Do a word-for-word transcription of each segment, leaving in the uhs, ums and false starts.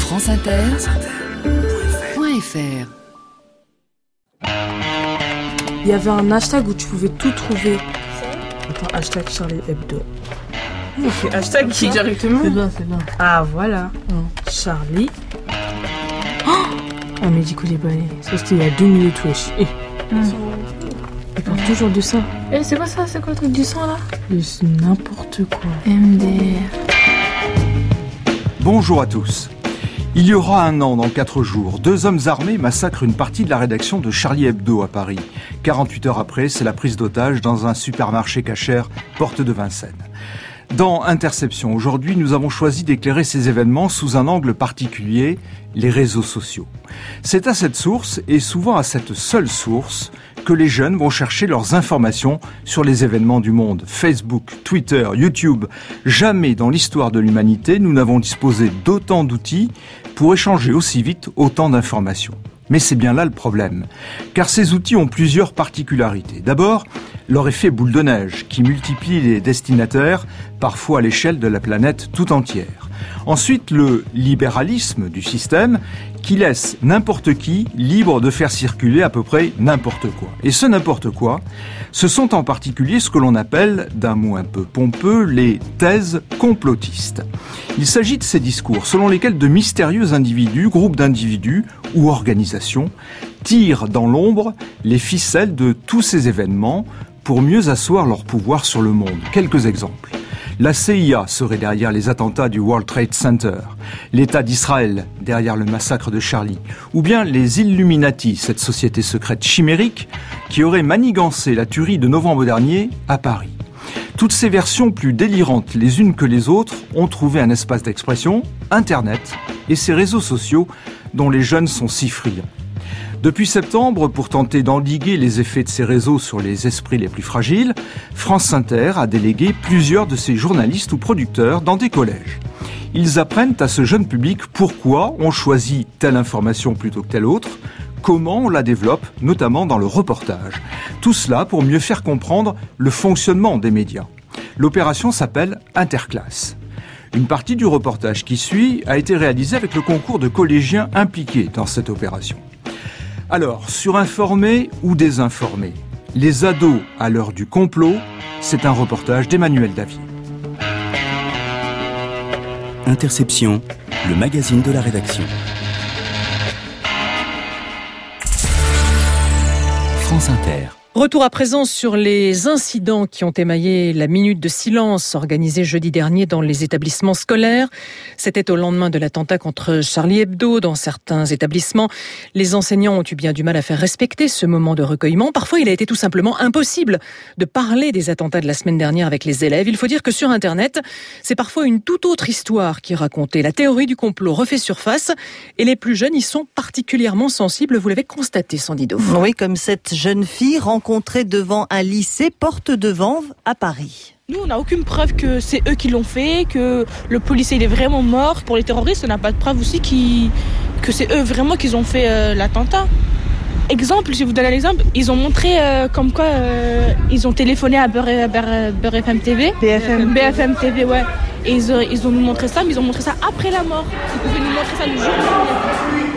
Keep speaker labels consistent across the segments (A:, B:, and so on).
A: franceinter point f r.
B: Il y avait un hashtag où tu pouvais tout trouver. Attends, hashtag Charlie Hebdo. On fait hashtag qui directement.
C: C'est bien, c'est bien.
B: Ah voilà. Hum. Charlie. Oh ah mais du coup les balais. Ça c'était il y a deux minutes wesh. Eh. Hum. Il parle toujours de ça.
C: Eh c'est quoi ça? C'est quoi le truc du sang là?
B: C'est n'importe quoi.
C: M D R.
D: Bonjour à tous. Il y aura un an, dans quatre jours, deux hommes armés massacrent une partie de la rédaction de Charlie Hebdo à Paris. quarante-huit heures après, c'est la prise d'otage dans un supermarché cachère, porte de Vincennes. Dans Interception, aujourd'hui, nous avons choisi d'éclairer ces événements sous un angle particulier, les réseaux sociaux. C'est à cette source, et souvent à cette seule source, que les jeunes vont chercher leurs informations sur les événements du monde. Facebook, Twitter, YouTube. Jamais dans l'histoire de l'humanité, nous n'avons disposé d'autant d'outils pour échanger aussi vite autant d'informations. Mais c'est bien là le problème, car ces outils ont plusieurs particularités. D'abord, leur effet boule de neige, qui multiplie les destinataires, parfois à l'échelle de la planète tout entière. Ensuite, le libéralisme du système, qui laisse n'importe qui libre de faire circuler à peu près n'importe quoi. Et ce n'importe quoi, ce sont en particulier ce que l'on appelle, d'un mot un peu pompeux, les thèses complotistes. Il s'agit de ces discours selon lesquels de mystérieux individus, groupes d'individus ou organisations tirent dans l'ombre les ficelles de tous ces événements pour mieux asseoir leur pouvoir sur le monde. Quelques exemples. La C I A serait derrière les attentats du World Trade Center, l'État d'Israël derrière le massacre de Charlie, ou bien les Illuminati, cette société secrète chimérique qui aurait manigancé la tuerie de novembre dernier à Paris. Toutes ces versions plus délirantes les unes que les autres ont trouvé un espace d'expression, Internet et ces réseaux sociaux dont les jeunes sont si friands. Depuis septembre, pour tenter d'endiguer les effets de ces réseaux sur les esprits les plus fragiles, France Inter a délégué plusieurs de ses journalistes ou producteurs dans des collèges. Ils apprennent à ce jeune public pourquoi on choisit telle information plutôt que telle autre, comment on la développe, notamment dans le reportage. Tout cela pour mieux faire comprendre le fonctionnement des médias. L'opération s'appelle Interclasse. Une partie du reportage qui suit a été réalisée avec le concours de collégiens impliqués dans cette opération. Alors, surinformés ou désinformés, les ados à l'heure du complot, c'est un reportage d'Emmanuel Davier.
E: Interception, le magazine de la rédaction. France Inter.
F: Retour à présent sur les incidents qui ont émaillé la minute de silence organisée jeudi dernier dans les établissements scolaires. C'était au lendemain de l'attentat contre Charlie Hebdo dans certains établissements. Les enseignants ont eu bien du mal à faire respecter ce moment de recueillement. Parfois, il a été tout simplement impossible de parler des attentats de la semaine dernière avec les élèves. Il faut dire que sur Internet, c'est parfois une toute autre histoire qui est racontée. La théorie du complot refait surface et les plus jeunes y sont particulièrement sensibles. Vous l'avez constaté, Sandy Dauphin.
G: Oui, comme cette jeune fille rencontrée devant un lycée porte de Vanves à Paris.
H: Nous, on n'a aucune preuve que c'est eux qui l'ont fait, que le policier il est vraiment mort. Pour les terroristes, on n'a pas de preuve aussi qui... que c'est eux vraiment qui ont fait euh, l'attentat. Exemple, je vais vous donner un exemple. Ils ont montré euh, comme quoi euh, ils ont téléphoné à Beurre, Beurre, Beurre F M T V.
G: B F M.
H: B F M T V, ouais. Et ils, euh, ils ont nous montré ça, mais ils ont montré ça après la mort. Ils pouvaient nous montrer ça le jour dernier.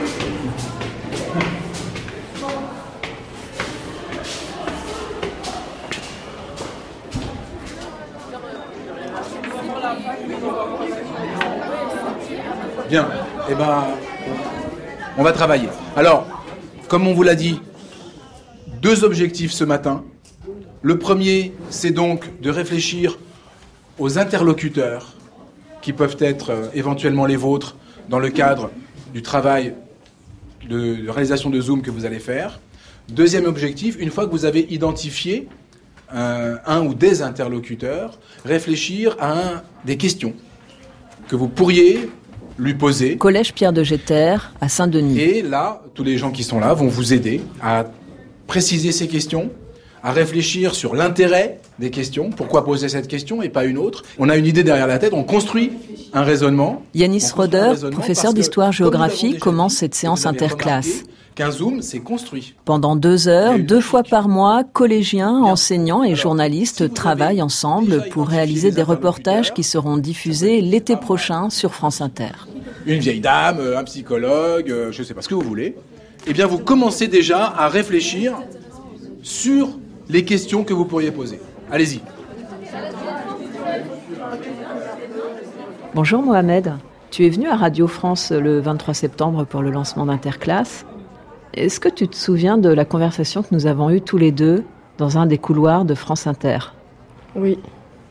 I: Bien, eh ben, on va travailler. Alors, comme on vous l'a dit, deux objectifs ce matin. Le premier, c'est donc de réfléchir aux interlocuteurs qui peuvent être euh, éventuellement les vôtres dans le cadre du travail de, de réalisation de Zoom que vous allez faire. Deuxième objectif, une fois que vous avez identifié un, un ou des interlocuteurs, réfléchir à un, des questions que vous pourriez lui poser.
J: Collège Pierre de Jeter à Saint-Denis.
I: Et là, tous les gens qui sont là vont vous aider à préciser ces questions, à réfléchir sur l'intérêt des questions, pourquoi poser cette question et pas une autre. On a une idée derrière la tête, on construit un raisonnement.
J: Yanis Roder, professeur d'histoire-géographie, commence cette séance interclasse.
I: Qu'un Zoom, c'est construit.
J: Pendant deux heures, deux fois par mois, collégiens, enseignants et journalistes travaillent ensemble pour réaliser des reportages qui seront diffusés l'été prochain sur France Inter.
I: une vieille dame, un psychologue, je ne sais pas ce que vous voulez, eh bien vous commencez déjà à réfléchir sur les questions que vous pourriez poser. Allez-y.
J: Bonjour Mohamed, tu es venu à Radio France le vingt-trois septembre pour le lancement d'Interclasse. Est-ce que tu te souviens de la conversation que nous avons eue tous les deux dans un des couloirs de France Inter ?
K: Oui.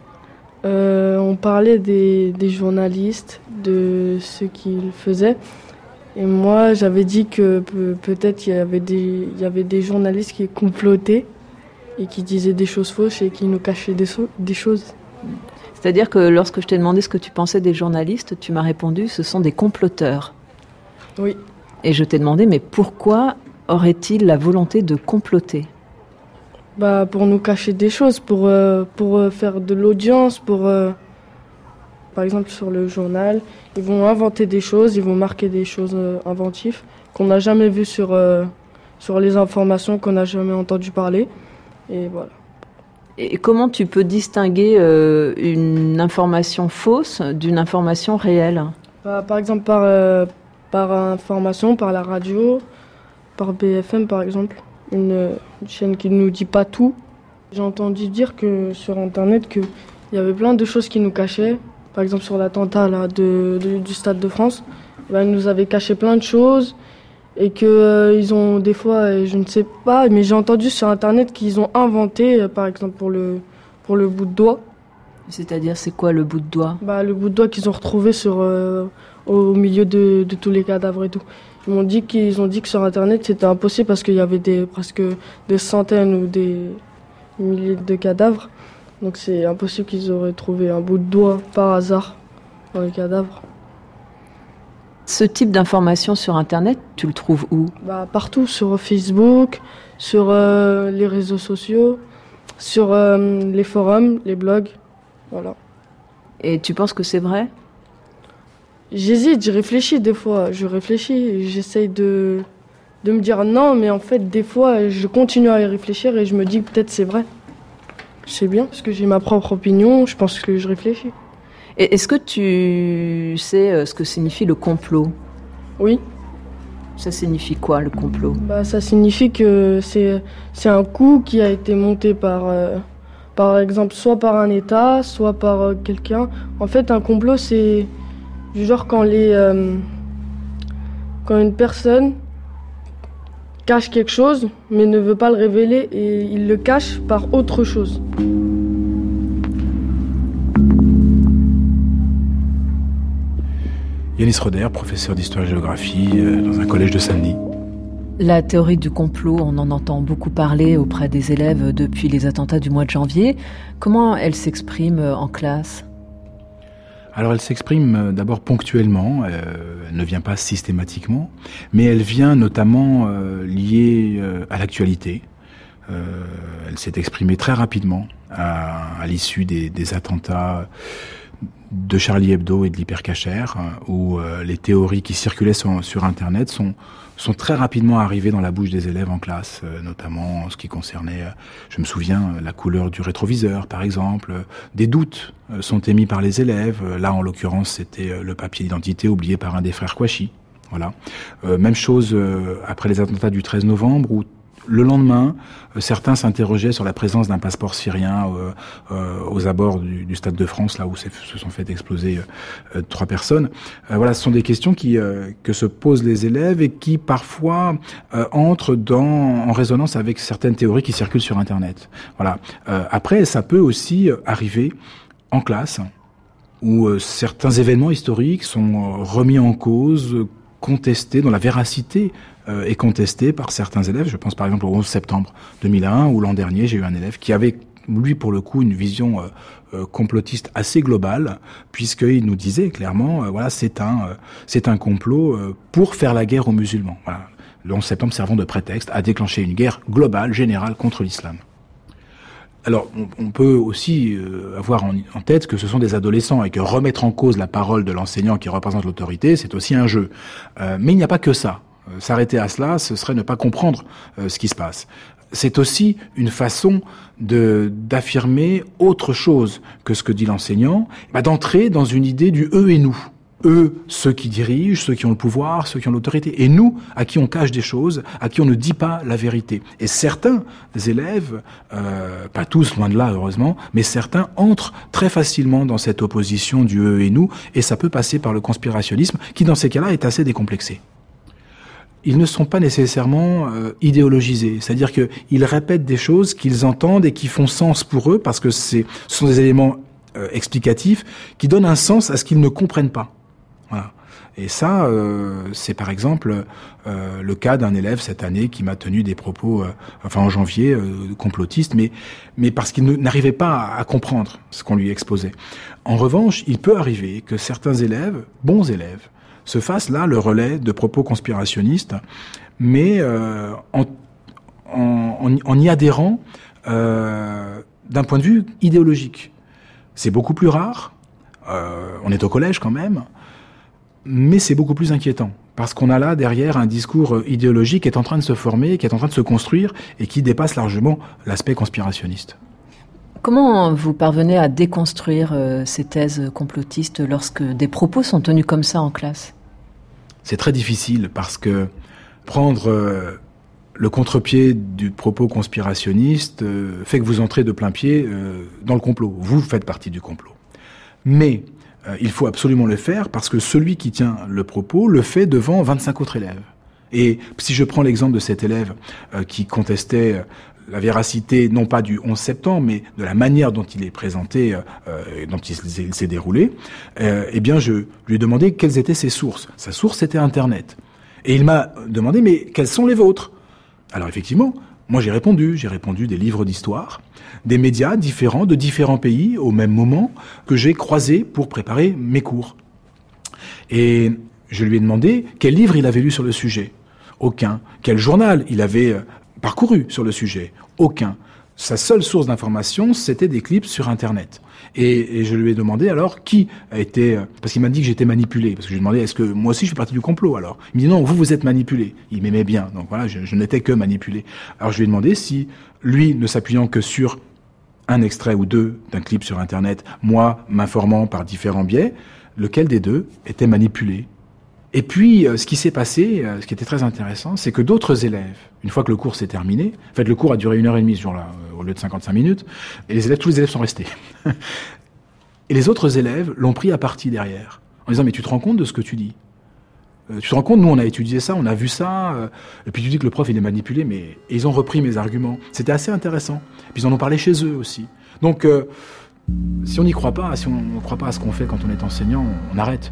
K: Euh, on parlait des, des journalistes, de ce qu'ils faisaient. Et moi, j'avais dit que pe- peut-être il y avait des, il y avait des journalistes qui complotaient et qui disaient des choses fausses et qui nous cachaient des, so- des choses.
J: C'est-à-dire que lorsque je t'ai demandé ce que tu pensais des journalistes, tu m'as répondu « ce sont des comploteurs ».
K: Oui.
J: Et je t'ai demandé « mais pourquoi aurait-il la volonté de comploter ?»
K: Bah, pour nous cacher des choses, pour, euh, pour euh, faire de l'audience, pour... Euh, par exemple, sur le journal, ils vont inventer des choses, ils vont marquer des choses euh, inventives qu'on n'a jamais vues sur, euh, sur les informations, qu'on n'a jamais entendu parler. Et voilà.
J: Et comment tu peux distinguer euh, une information fausse d'une information réelle ?
K: Bah, par exemple, par, euh, par information, par la radio, par B F M par exemple, une, une chaîne qui ne nous dit pas tout. J'ai entendu dire que sur Internet qu'il y avait plein de choses qui nous cachaient. Par exemple, sur l'attentat là, de, de, du Stade de France, bah, ils nous avaient caché plein de choses. Et qu'ils euh, ont des fois, je ne sais pas, mais j'ai entendu sur Internet qu'ils ont inventé, euh, par exemple pour le, pour le bout de doigt.
J: C'est-à-dire, c'est quoi le bout de doigt ?
K: Bah, le bout de doigt qu'ils ont retrouvé sur, euh, au milieu de, de tous les cadavres et tout. Ils m'ont dit qu'ils ont dit que sur Internet c'était impossible parce qu'il y avait des, presque des centaines ou des milliers de cadavres. Donc c'est impossible qu'ils auraient trouvé un bout de doigt par hasard dans les cadavres.
J: Ce type d'information sur Internet, tu le trouves où ?
K: Bah, partout, sur Facebook, sur euh, les réseaux sociaux, sur euh, les forums, les blogs, voilà.
J: Et tu penses que c'est vrai ?
K: J'hésite, je réfléchis des fois, je réfléchis, j'essaye de, de me dire non, mais en fait, des fois, je continue à y réfléchir et je me dis que peut-être c'est vrai. Je sais bien, parce que j'ai ma propre opinion, je pense que je réfléchis.
J: Et est-ce que tu sais ce que signifie le complot ?
K: Oui.
J: Ça signifie quoi, le complot ?
K: Bah, ça signifie que c'est, c'est un coup qui a été monté par, euh, par exemple, soit par un État, soit par euh, quelqu'un. En fait, un complot, c'est du genre quand, les, euh, quand une personne cache quelque chose, mais ne veut pas le révéler, et il le cache par autre chose.
I: Yanis Roder, professeur d'histoire-géographie euh, dans un collège de Saint-Denis.
J: La théorie du complot, on en entend beaucoup parler auprès des élèves depuis les attentats du mois de janvier. Comment elle s'exprime en classe ?
I: Alors elle s'exprime d'abord ponctuellement, euh, elle ne vient pas systématiquement, mais elle vient notamment euh, liée euh, à l'actualité. Euh, elle s'est exprimée très rapidement à, à l'issue des, des attentats de Charlie Hebdo et de l'Hypercacher, où euh, les théories qui circulaient sur, sur Internet sont, sont très rapidement arrivées dans la bouche des élèves en classe, euh, notamment en ce qui concernait, euh, je me souviens, la couleur du rétroviseur, par exemple. Des doutes euh, sont émis par les élèves. Là, en l'occurrence, c'était euh, le papier d'identité oublié par un des frères Kouachi. Voilà. Euh, même chose euh, après les attentats du treize novembre, où le lendemain, euh, certains s'interrogeaient sur la présence d'un passeport syrien euh, euh, aux abords du, du Stade de France, là où se sont fait exploser euh, trois personnes. Euh, voilà, ce sont des questions qui euh, que se posent les élèves et qui parfois euh, entrent dans en résonance avec certaines théories qui circulent sur Internet. Voilà. Euh, après, ça peut aussi arriver en classe où euh, certains événements historiques sont euh, remis en cause, contestés, dont la véracité euh, est contestée par certains élèves. Je pense par exemple au onze septembre deux mille un, où l'an dernier, j'ai eu un élève qui avait, lui, pour le coup, une vision euh, euh, complotiste assez globale, puisqu'il nous disait clairement, euh, voilà, c'est un, euh, c'est un complot euh, pour faire la guerre aux musulmans. Voilà. Le onze septembre servant de prétexte à déclencher une guerre globale, générale, contre l'islam. Alors, on, on peut aussi euh, avoir en, en tête que ce sont des adolescents et que remettre en cause la parole de l'enseignant qui représente l'autorité, c'est aussi un jeu. Euh, mais il n'y a pas que ça. Euh, s'arrêter à cela, ce serait ne pas comprendre euh, ce qui se passe. C'est aussi une façon de d'affirmer autre chose que ce que dit l'enseignant, bah, d'entrer dans une idée du eux et nous. eux, ceux qui dirigent, ceux qui ont le pouvoir, ceux qui ont l'autorité, et nous, à qui on cache des choses, à qui on ne dit pas la vérité. Et certains élèves, euh, pas tous, loin de là, heureusement, mais certains entrent très facilement dans cette opposition du eux et nous, et ça peut passer par le conspirationnisme, qui dans ces cas-là est assez décomplexé. Ils ne sont pas nécessairement euh, idéologisés, c'est-à-dire qu'ils répètent des choses qu'ils entendent et qui font sens pour eux, parce que c'est, ce sont des éléments euh, explicatifs qui donnent un sens à ce qu'ils ne comprennent pas. Voilà. Et ça, euh, c'est par exemple euh, le cas d'un élève cette année qui m'a tenu des propos, euh, enfin en janvier, euh, complotistes, mais mais parce qu'il ne, n'arrivait pas à, à comprendre ce qu'on lui exposait. En revanche, il peut arriver que certains élèves, bons élèves, se fassent là le relais de propos conspirationnistes, mais euh, en, en, en, en y adhérant euh, d'un point de vue idéologique. C'est beaucoup plus rare. Euh, on est au collège quand même. Mais c'est beaucoup plus inquiétant, parce qu'on a là derrière un discours idéologique qui est en train de se former, qui est en train de se construire, et qui dépasse largement l'aspect conspirationniste.
J: Comment vous parvenez à déconstruire euh, ces thèses complotistes lorsque des propos sont tenus comme ça en classe ?
I: C'est très difficile, parce que prendre euh, le contre-pied du propos conspirationniste euh, fait que vous entrez de plein pied euh, dans le complot. Vous faites partie du complot. Mais il faut absolument le faire parce que celui qui tient le propos le fait devant vingt-cinq autres élèves. Et si je prends l'exemple de cet élève euh, qui contestait la véracité, non pas du onze septembre, mais de la manière dont il est présenté, euh, dont il s'est, il s'est déroulé, euh, eh bien je lui ai demandé quelles étaient ses sources. Sa source, c'était Internet. Et il m'a demandé, mais quelles sont les vôtres ? Alors effectivement, moi j'ai répondu, j'ai répondu des livres d'histoire, des médias différents, de différents pays, au même moment, que j'ai croisés pour préparer mes cours. Et je lui ai demandé quel livre il avait lu sur le sujet. Aucun. Quel journal il avait parcouru sur le sujet. Aucun. Sa seule source d'information, c'était des clips sur Internet. Et, et je lui ai demandé alors qui a été... Parce qu'il m'a dit que j'étais manipulé. Parce que je lui ai demandé, est-ce que moi aussi je fais partie du complot alors ? Il me dit non, vous, vous êtes manipulé. Il m'aimait bien. Donc voilà, je, je n'étais que manipulé. Alors je lui ai demandé si, lui, ne s'appuyant que sur un extrait ou deux d'un clip sur Internet, moi, m'informant par différents biais, lequel des deux était manipulé ? Et puis, ce qui s'est passé, ce qui était très intéressant, c'est que d'autres élèves, une fois que le cours s'est terminé, en fait, le cours a duré une heure et demie ce jour-là, au lieu de cinquante-cinq minutes, et les élèves, tous les élèves sont restés. Et les autres élèves l'ont pris à partie derrière, en disant, mais tu te rends compte de ce que tu dis ? euh, Tu te rends compte, nous, on a étudié ça, on a vu ça, euh, et puis tu dis que le prof, il est manipulé, mais et ils ont repris mes arguments. C'était assez intéressant. Puis ils en ont parlé chez eux aussi. Donc, euh, si on n'y croit pas, si on ne croit pas à ce qu'on fait quand on est enseignant, on arrête.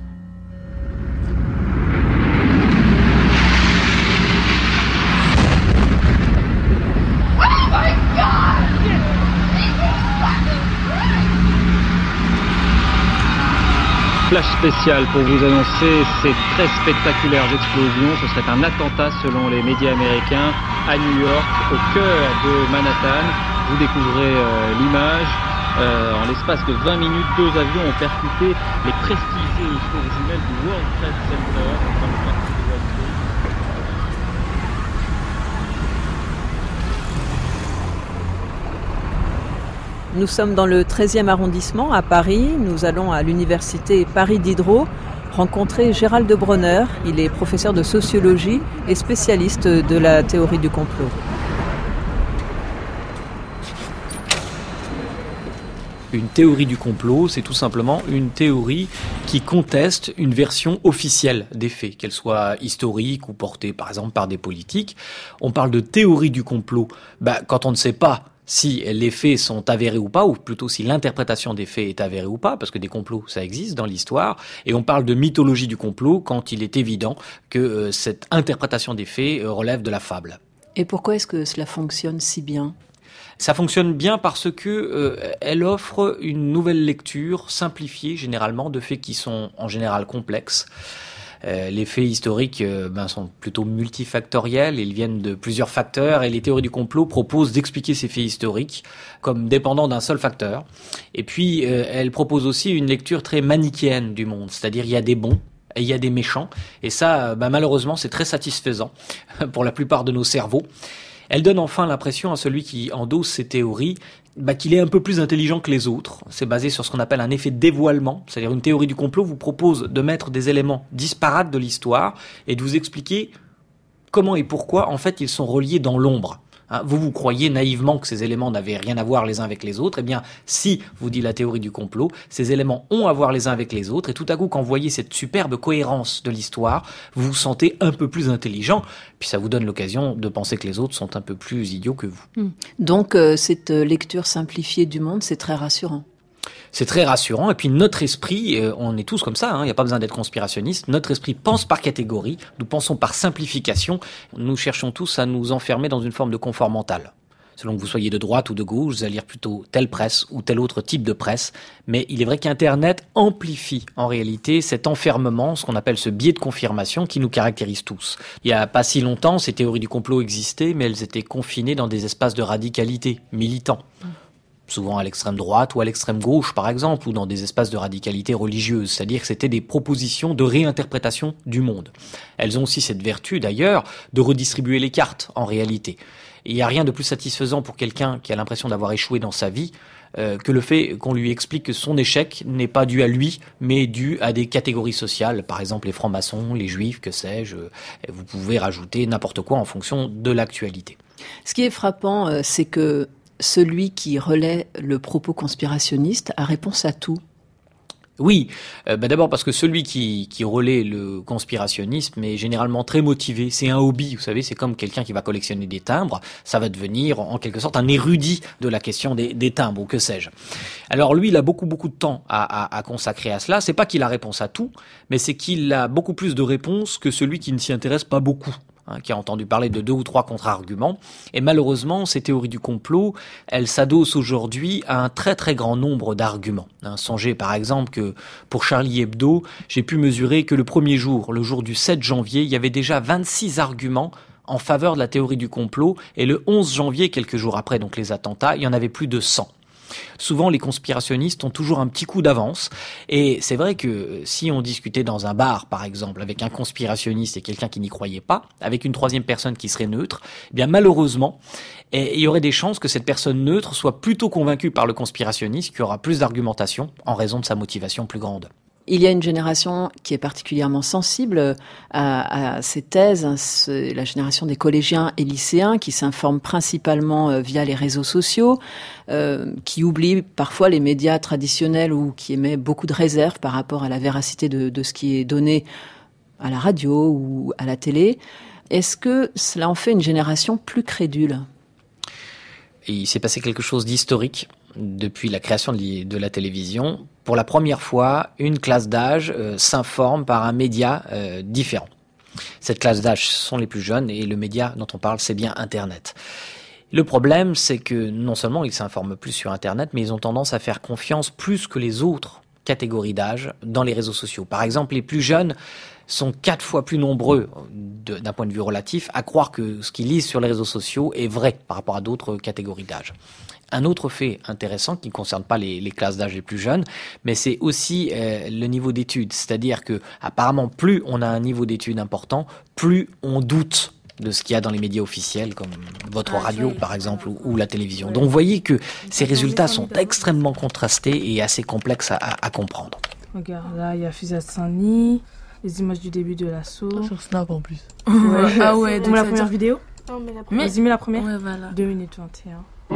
L: Flash spécial pour vous annoncer ces très spectaculaires explosions. Ce serait un attentat selon les médias américains à New York, au cœur de Manhattan. Vous découvrez euh, l'image. Euh, en l'espace de vingt minutes, deux avions ont percuté les prestigieuses tours jumelles du World Trade Center.
J: Nous sommes dans le treizième arrondissement à Paris. Nous allons à l'université Paris Diderot rencontrer Gérald de Bronner. Il est professeur de sociologie et spécialiste de la théorie du complot.
M: Une théorie du complot, c'est tout simplement une théorie qui conteste une version officielle des faits, qu'elle soit historique ou portée par exemple par des politiques. On parle de théorie du complot bah, quand on ne sait pas si les faits sont avérés ou pas, ou plutôt si l'interprétation des faits est avérée ou pas, parce que des complots, ça existe dans l'histoire, et on parle de mythologie du complot quand il est évident que euh, cette interprétation des faits euh, relève de la fable.
J: Et pourquoi est-ce que cela fonctionne si bien ?
M: Ça fonctionne bien parce que euh, elle offre une nouvelle lecture simplifiée, généralement, de faits qui sont en général complexes. Euh, les faits historiques euh, ben, sont plutôt multifactoriels, ils viennent de plusieurs facteurs et les théories du complot proposent d'expliquer ces faits historiques comme dépendant d'un seul facteur. Et puis, euh, elles proposent aussi une lecture très manichéenne du monde, c'est-à-dire il y a des bons et il y a des méchants. Et ça, ben, malheureusement, c'est très satisfaisant pour la plupart de nos cerveaux. Elle donne enfin l'impression à celui qui endosse ces théories bah, qu'il est un peu plus intelligent que les autres. C'est basé sur ce qu'on appelle un effet de dévoilement, c'est-à-dire une théorie du complot vous propose de mettre des éléments disparates de l'histoire et de vous expliquer comment et pourquoi, en fait, ils sont reliés dans l'ombre. Hein, vous, vous croyez naïvement que ces éléments n'avaient rien à voir les uns avec les autres. Eh bien, si, vous dit la théorie du complot, ces éléments ont à voir les uns avec les autres. Et tout à coup, quand vous voyez cette superbe cohérence de l'histoire, vous vous sentez un peu plus intelligent. Puis ça vous donne l'occasion de penser que les autres sont un peu plus idiots que vous.
J: Donc, euh, cette lecture simplifiée du monde, c'est très rassurant.
M: C'est très rassurant. Et puis notre esprit, euh, on est tous comme ça, il hein, n'y a pas besoin d'être conspirationniste. Notre esprit pense par catégorie, nous pensons par simplification. Nous cherchons tous à nous enfermer dans une forme de confort mental. Selon que vous soyez de droite ou de gauche, vous allez lire plutôt telle presse ou tel autre type de presse. Mais il est vrai qu'Internet amplifie en réalité cet enfermement, ce qu'on appelle ce biais de confirmation qui nous caractérise tous. Il n'y a pas si longtemps, ces théories du complot existaient, mais elles étaient confinées dans des espaces de radicalité, militants. Souvent à l'extrême droite ou à l'extrême gauche, par exemple, ou dans des espaces de radicalité religieuse. C'est-à-dire que c'était des propositions de réinterprétation du monde. Elles ont aussi cette vertu, d'ailleurs, de redistribuer les cartes, en réalité. Et il n'y a rien de plus satisfaisant pour quelqu'un qui a l'impression d'avoir échoué dans sa vie euh, que le fait qu'on lui explique que son échec n'est pas dû à lui, mais dû à des catégories sociales, par exemple les francs-maçons, les juifs, que sais-je. Vous pouvez rajouter n'importe quoi en fonction de l'actualité.
J: Ce qui est frappant, euh, c'est que celui qui relaie le propos conspirationniste a réponse à tout.
M: Oui, euh, bah d'abord parce que celui qui, qui relaie le conspirationnisme est généralement très motivé. C'est un hobby, vous savez, c'est comme quelqu'un qui va collectionner des timbres. Ça va devenir en quelque sorte un érudit de la question des, des timbres ou que sais-je. Alors lui, il a beaucoup beaucoup de temps à, à, à consacrer à cela. C'est pas qu'il a réponse à tout, mais c'est qu'il a beaucoup plus de réponses que celui qui ne s'y intéresse pas beaucoup. Hein, qui a entendu parler de deux ou trois contre-arguments. Et malheureusement, ces théories du complot, elles s'adossent aujourd'hui à un très très grand nombre d'arguments. Hein, songez par exemple que pour Charlie Hebdo, j'ai pu mesurer que le premier jour, le jour du sept janvier, il y avait déjà vingt-six arguments en faveur de la théorie du complot. Et le onze janvier, quelques jours après donc les attentats, il y en avait plus de cent. Souvent, les conspirationnistes ont toujours un petit coup d'avance. Et c'est vrai que si on discutait dans un bar, par exemple, avec un conspirationniste et quelqu'un qui n'y croyait pas, avec une troisième personne qui serait neutre, eh bien malheureusement, il y aurait des chances que cette personne neutre soit plutôt convaincue par le conspirationniste, qui aura plus d'argumentation en raison de sa motivation plus grande.
J: Il y a une génération qui est particulièrement sensible à, à ces thèses, c'est la génération des collégiens et lycéens qui s'informent principalement via les réseaux sociaux, euh, qui oublient parfois les médias traditionnels ou qui émettent beaucoup de réserves par rapport à la véracité de, de ce qui est donné à la radio ou à la télé. Est-ce que cela en fait une génération plus crédule ?
M: Et il s'est passé quelque chose d'historique depuis la création de la télévision. Pour la première fois, une classe d'âge euh, s'informe par un média euh, différent. Cette classe d'âge, ce sont les plus jeunes, et le média dont on parle, c'est bien Internet. Le problème, c'est que non seulement ils s'informent plus sur Internet, mais ils ont tendance à faire confiance plus que les autres catégories d'âge dans les réseaux sociaux. Par exemple, les plus jeunes sont quatre fois plus nombreux, de, d'un point de vue relatif, à croire que ce qu'ils lisent sur les réseaux sociaux est vrai par rapport à d'autres catégories d'âge. Un autre fait intéressant qui ne concerne pas les, les classes d'âge les plus jeunes, mais c'est aussi euh, le niveau d'études. C'est-à-dire que, apparemment, plus on a un niveau d'études important, plus on doute de ce qu'il y a dans les médias officiels, comme votre radio, par exemple, ou, ou la télévision. Donc, vous voyez que ces résultats sont extrêmement contrastés et assez complexes à, à, à comprendre.
B: Regarde, là, il y a Fusat Saint-Denis, les images du début de l'assaut.
C: Sur Snap, en plus.
B: Ouais.
C: Ah ouais, donc
B: la
C: ça
B: première
C: dire...
B: vidéo.
C: Non, mais la première.
B: Vas-y, mets la première.
C: Ouais, voilà.
B: deux minutes vingt et un. Ah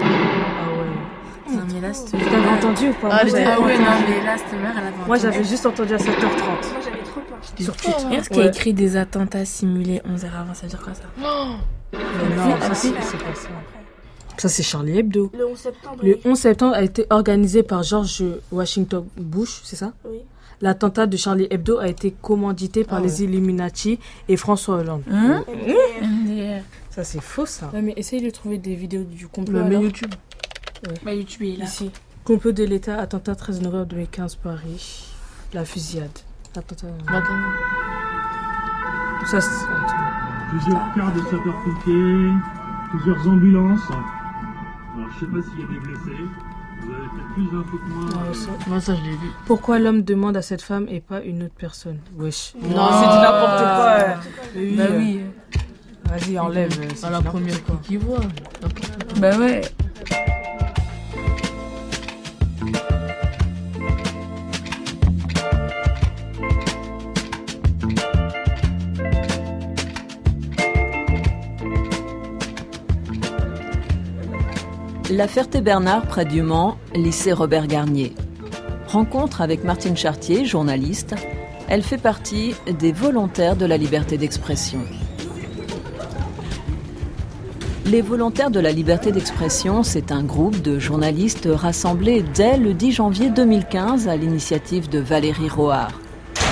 B: ouais.
C: Non, mais là, c'était...
B: Tu l'avais entendu ou pas?
C: Ah,
B: Moi, j'avais
C: ah ouais,
B: entendu.
C: non, mais là, cette mère, elle avait entendu.
B: Moi, j'avais juste entendu à sept heures trente.
C: Moi, j'avais trop peur.
B: Sur Twitter.
C: Et est-ce qu'il y a écrit des attentats simulés onze heures avant? Ça veut dire quoi, ça?
B: Non, non, ça, c'est, c'est pas ça. Ça, c'est Charlie Hebdo.
C: Le onze septembre.
B: Le onze septembre a été organisé par George Washington Bush, c'est ça?
C: Oui.
B: L'attentat de Charlie Hebdo a été commandité par
C: ah
B: les
C: ouais.
B: Illuminati et François Hollande.
C: Hein?
B: Mmh. Ça, c'est faux, ça.
K: Ouais, mais essaye de trouver des vidéos du complot.
B: Le
K: alors.
B: YouTube.
K: Ouais.
C: Bah, YouTube, il est là.
K: Ici.
B: Complot de l'État, attentat treize novembre deux mille quinze, Paris. La fusillade. Attentat.
C: Attends.
B: Ça, c'est...
N: Plusieurs cars de sapeurs-pompiers, plusieurs ambulances. Alors, je sais pas s'il y a des blessés. Vous avez peut-être plus d'infos que moi.
B: Ouais, ça...
C: Moi, ça, je l'ai vu.
B: Pourquoi l'homme demande à cette femme et pas une autre personne? Wesh.
C: Non,
B: non, c'est du n'importe quoi. Euh.
C: Oui, bah oui.
B: Vas-y, enlève.
C: C'est la première fois qu'il voit. Bah ouais.
J: La Ferté-Bernard, près du Mans, lycée Robert Garnier. Rencontre avec Martine Chartier, journaliste. Elle fait partie des volontaires de la liberté d'expression. Les volontaires de la liberté d'expression, c'est un groupe de journalistes rassemblés dès le dix janvier deux mille quinze à l'initiative de Valérie Rohard.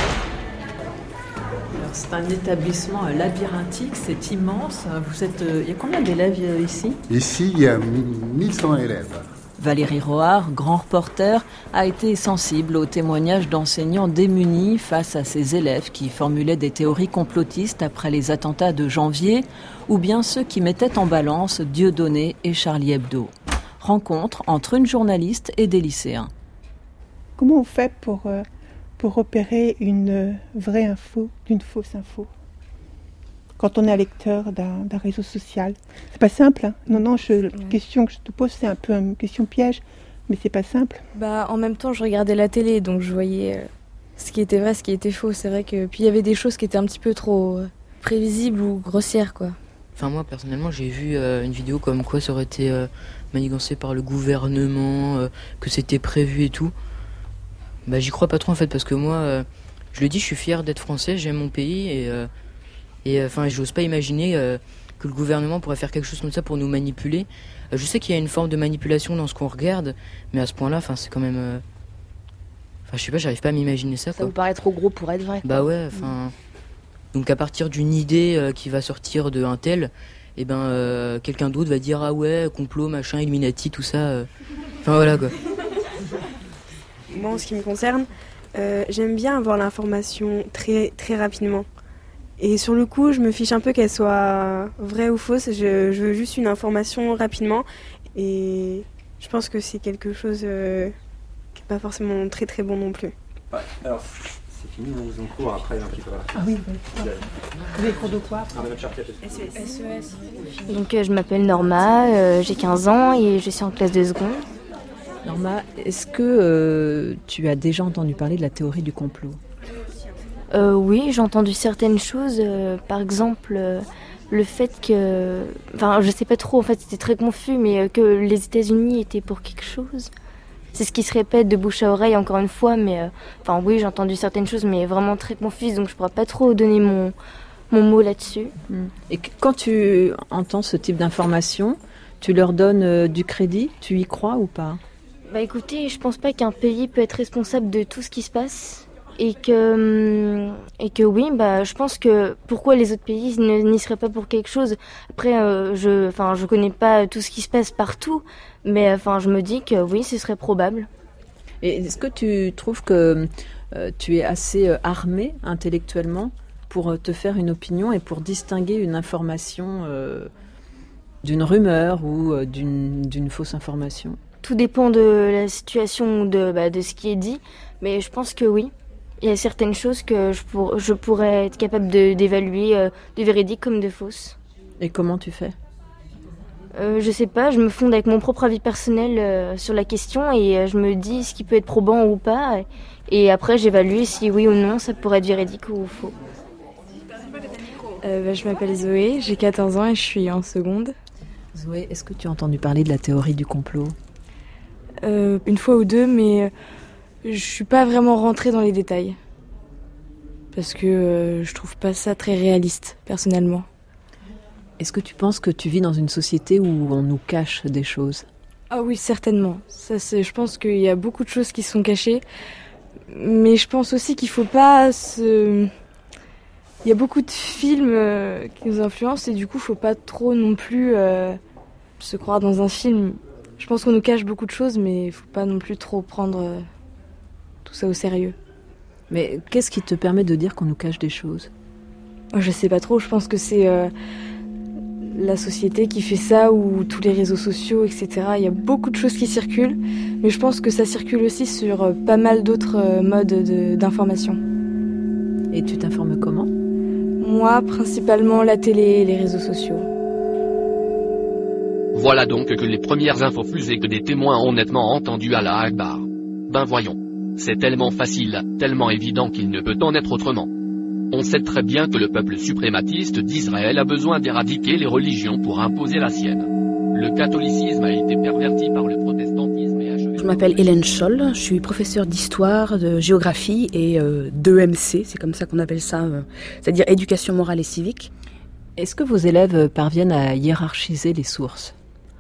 J: C'est un établissement labyrinthique, c'est immense. Vous êtes, il y a combien d'élèves ici ?
O: Ici, il y a mille cent élèves.
J: Valérie Rohard, grand reporter, a été sensible aux témoignages d'enseignants démunis face à ces élèves qui formulaient des théories complotistes après les attentats de janvier, ou bien ceux qui mettaient en balance Dieudonné et Charlie Hebdo. Rencontre entre une journaliste et des lycéens.
P: Comment on fait pour, euh, pour repérer une vraie info d'une fausse info ? Quand on est un lecteur d'un, d'un réseau social. C'est pas simple, hein. Non, non, je, la question que je te pose, c'est un peu une question piège, mais c'est pas simple.
Q: Bah, en même temps, je regardais la télé, donc je voyais euh, ce qui était vrai, ce qui était faux. C'est vrai que... Puis il y avait des choses qui étaient un petit peu trop euh, prévisibles ou grossières, quoi.
R: Enfin, moi, personnellement, j'ai vu euh, une vidéo comme quoi ça aurait été euh, manigancé par le gouvernement, euh, que c'était prévu et tout. Bah, j'y crois pas trop, en fait, parce que moi, euh, je le dis, je suis fier d'être français, j'aime mon pays, et... Euh, Et enfin, j'ose pas imaginer euh, que le gouvernement pourrait faire quelque chose comme ça pour nous manipuler. Euh, je sais qu'il y a une forme de manipulation dans ce qu'on regarde, mais à ce point-là, enfin, c'est quand même... Euh... Enfin, je sais pas, j'arrive pas à m'imaginer ça,
Q: Ça
R: quoi.
Q: vous paraît trop gros pour être vrai, quoi.
R: Bah ouais, enfin... Donc à partir d'une idée euh, qui va sortir de un tel, eh ben, euh, quelqu'un d'autre va dire « Ah ouais, complot, machin, Illuminati, tout ça... Euh... » Enfin, voilà, quoi.
S: Moi, en ce qui me concerne, euh, j'aime bien avoir l'information très, très rapidement. Et sur le coup, je me fiche un peu qu'elle soit vraie ou fausse. Je, je veux juste une information rapidement. Et je pense que c'est quelque chose euh, qui n'est pas forcément très très bon non plus.
T: Ouais, alors, c'est fini, on vous en cours après un petit peu.
P: Ah oui, oui. Vous avez cours de quoi?
S: S E S.
U: Donc euh, je m'appelle Norma, euh, j'ai quinze ans et je suis en classe de seconde.
J: Norma, est-ce que euh, tu as déjà entendu parler de la théorie du complot ?
U: Euh, oui, j'ai entendu certaines choses, euh, par exemple euh, le fait que, enfin je sais pas trop, en fait c'était très confus, mais euh, que les États-Unis étaient pour quelque chose. C'est ce qui se répète de bouche à oreille encore une fois, mais euh, enfin oui, j'ai entendu certaines choses, mais vraiment très confuses, donc je pourrais pas trop donner mon, mon mot là-dessus.
J: Et quand tu entends ce type d'informations, tu leur donnes euh, du crédit, tu y crois ou pas ?
U: Bah écoutez, je pense pas qu'un pays peut être responsable de tout ce qui se passe. Et que, et que oui, bah, je pense que pourquoi les autres pays n'y seraient pas pour quelque chose. Après, euh, je, enfin, je connais pas tout ce qui se passe partout, mais enfin, je me dis que oui, ce serait probable.
J: Et est-ce que tu trouves que euh, tu es assez euh, armé intellectuellement pour euh, te faire une opinion et pour distinguer une information euh, d'une rumeur ou euh, d'une, d'une fausse information ?
U: Tout dépend de la situation ou de, bah, de ce qui est dit, mais je pense que oui. Il y a certaines choses que je, pour, je pourrais être capable de, d'évaluer euh, de véridiques comme de fausses.
J: Et comment tu fais ?
U: euh, Je sais pas, je me fonde avec mon propre avis personnel euh, sur la question et euh, je me dis ce qui peut être probant ou pas. Et après, j'évalue si oui ou non ça pourrait être véridique ou faux.
S: Euh, bah, je m'appelle Zoé, j'ai quatorze ans et je suis en seconde.
J: Zoé, est-ce que tu as entendu parler de la théorie du complot ?
S: euh, Une fois ou deux, mais... Je suis pas vraiment rentrée dans les détails. Parce que euh, je trouve pas ça très réaliste, personnellement.
J: Est-ce que tu penses que tu vis dans une société où on nous cache des choses ?
S: Ah oui, certainement. Ça, c'est, je pense qu'il y a beaucoup de choses qui sont cachées. Mais je pense aussi qu'il faut pas se... Il y a beaucoup de films euh, qui nous influencent et du coup, faut pas trop non plus euh, se croire dans un film. Je pense qu'on nous cache beaucoup de choses, mais il faut pas non plus trop prendre... Euh, tout ça au sérieux.
J: Mais qu'est-ce qui te permet de dire qu'on nous cache des choses ?
S: Je sais pas trop, je pense que c'est euh, la société qui fait ça, ou tous les réseaux sociaux, et cetera. Il y a beaucoup de choses qui circulent, mais je pense que ça circule aussi sur euh, pas mal d'autres euh, modes de, d'information.
J: Et tu t'informes comment ?
S: Moi, principalement la télé et les réseaux sociaux.
V: Voilà donc que les premières infos fusent que des témoins ont nettement entendu Allah Akbar. Ben voyons. C'est tellement facile, tellement évident qu'il ne peut en être autrement. On sait très bien que le peuple suprématiste d'Israël a besoin d'éradiquer les religions pour imposer la sienne. Le catholicisme a été perverti par le protestantisme et achevé...
A: Je m'appelle Hélène Scholl, je suis professeure d'histoire, de géographie et euh, d'E M C, c'est comme ça qu'on appelle ça, euh, c'est-à-dire éducation morale et civique.
J: Est-ce que vos élèves parviennent à hiérarchiser les sources ?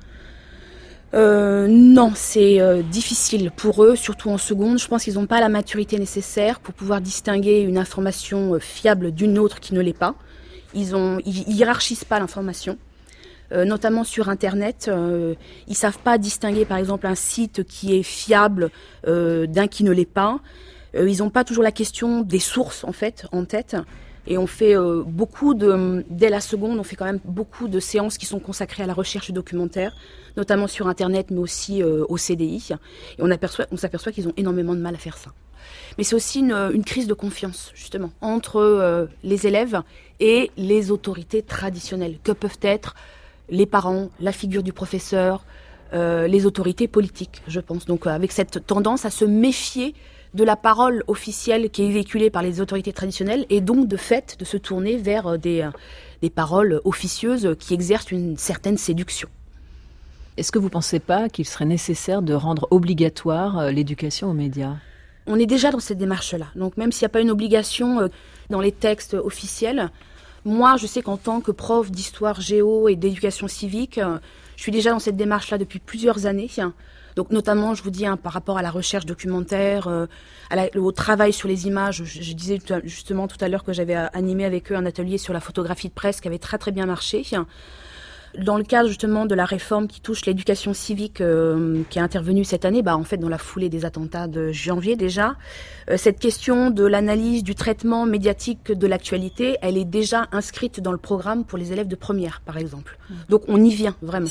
A: Euh, non, c'est euh, difficile pour eux, surtout en seconde. Je pense qu'ils n'ont pas la maturité nécessaire pour pouvoir distinguer une information euh, fiable d'une autre qui ne l'est pas. Ils ont, ils, ils hiérarchisent pas l'information, euh, notamment sur Internet. Euh, ils savent pas distinguer, par exemple, un site qui est fiable euh, d'un qui ne l'est pas. Euh, ils n'ont pas toujours la question des sources en fait en tête. Et on fait euh, beaucoup de, dès la seconde, on fait quand même beaucoup de séances qui sont consacrées à la recherche documentaire, notamment sur Internet, mais aussi euh, au C D I. Et on, aperçoit, on s'aperçoit qu'ils ont énormément de mal à faire ça. Mais c'est aussi une, une crise de confiance, justement, entre euh, les élèves et les autorités traditionnelles, que peuvent être les parents, la figure du professeur, euh, les autorités politiques, je pense. Donc euh, avec cette tendance à se méfier de la parole officielle qui est véhiculée par les autorités traditionnelles et donc de fait de se tourner vers des, des paroles officieuses qui exercent une certaine séduction.
J: Est-ce que vous ne pensez pas qu'il serait nécessaire de rendre obligatoire l'éducation aux médias ?
A: On est déjà dans cette démarche-là. Donc même s'il n'y a pas une obligation dans les textes officiels, moi je sais qu'en tant que prof d'histoire géo et d'éducation civique, je suis déjà dans cette démarche-là depuis plusieurs années. Donc notamment, je vous dis, hein, par rapport à la recherche documentaire, euh, à la, au travail sur les images, je, je disais justement tout à l'heure que j'avais animé avec eux un atelier sur la photographie de presse qui avait très très bien marché. Dans le cadre justement de la réforme qui touche l'éducation civique euh, qui est intervenue cette année, bah, en fait dans la foulée des attentats de janvier déjà, euh, cette question de l'analyse du traitement médiatique de l'actualité, elle est déjà inscrite dans le programme pour les élèves de première par exemple. Mmh. Donc on y vient vraiment.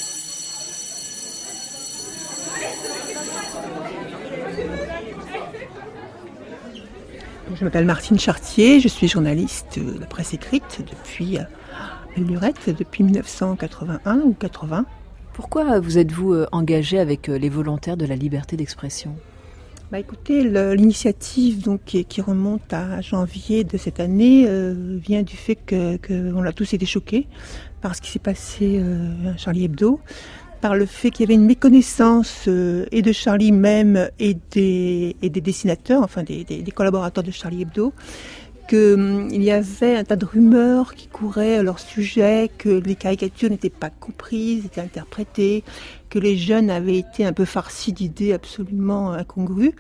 P: Je m'appelle Martine Chartier, je suis journaliste de presse écrite depuis euh, Lurette, depuis dix-neuf cent quatre-vingt-un ou quatre-vingts.
J: Pourquoi vous êtes-vous engagée avec les volontaires de la liberté d'expression ?
P: Bah écoutez, le, l'initiative donc, qui, qui remonte à janvier de cette année euh, vient du fait que, que on a tous été choqués par ce qui s'est passé euh, à Charlie Hebdo, par le fait qu'il y avait une méconnaissance euh, et de Charlie même et des, et des dessinateurs, enfin des, des, des collaborateurs de Charlie Hebdo, qu'il hum, y avait un tas de rumeurs qui couraient à leur sujet, que les caricatures n'étaient pas comprises, étaient interprétées, que les jeunes avaient été un peu farcis d'idées absolument incongrues.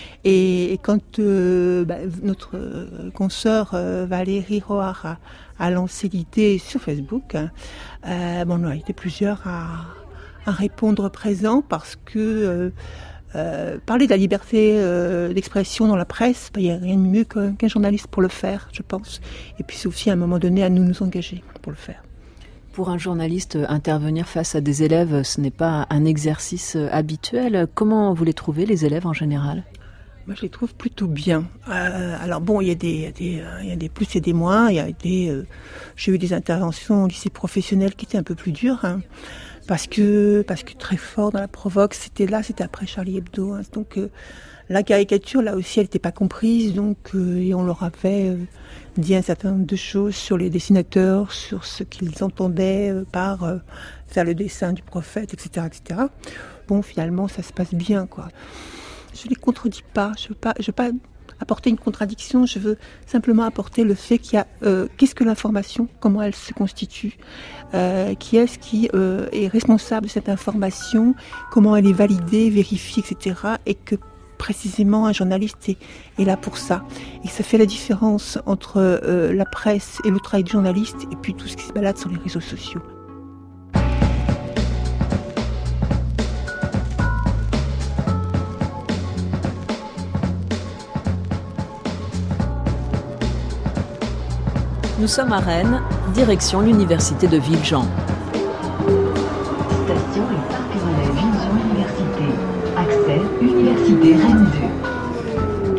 P: Et, et quand euh, bah, notre euh, consoeur euh, Valérie Roar a, a lancé l'idée sur Facebook, hein, euh, bon, on a été plusieurs à... à répondre présent parce que euh, euh, parler de la liberté euh, d'expression dans la presse, il bah, n'y a rien de mieux qu'un, qu'un journaliste pour le faire, je pense. Et puis c'est aussi à un moment donné à nous nous engager pour le faire.
J: Pour un journaliste, intervenir face à des élèves, ce n'est pas un exercice habituel. Comment vous les trouvez, les élèves en général ?
P: Moi, je les trouve plutôt bien. Euh, alors bon, il y a des, des, il y a des plus et des moins. Il y a des, euh, j'ai eu des interventions au lycée professionnel qui étaient un peu plus dures, hein, parce que parce que très fort dans la provoque. C'était là, c'était après Charlie Hebdo. Hein, donc euh, la caricature, là aussi, elle n'était pas comprise. Donc euh, et on leur avait euh, dit un certain nombre de choses sur les dessinateurs, sur ce qu'ils entendaient euh, par euh, faire le dessin du prophète, et cetera, et cetera. Bon, finalement, ça se passe bien, quoi. Je ne les contredis pas, je ne veux pas, je veux pas apporter une contradiction, je veux simplement apporter le fait qu'il y a, euh, qu'est-ce que l'information, comment elle se constitue, euh, qui est-ce qui euh, est responsable de cette information, comment elle est validée, vérifiée, et cetera. Et que précisément un journaliste est, est là pour ça. Et ça fait la différence entre euh, la presse et le travail du journaliste et puis tout ce qui se balade sur les réseaux sociaux.
J: Nous sommes à Rennes, direction l'université de Villejean.
D: Station et parc relais Villejean Université. Accès Université Rennes deux.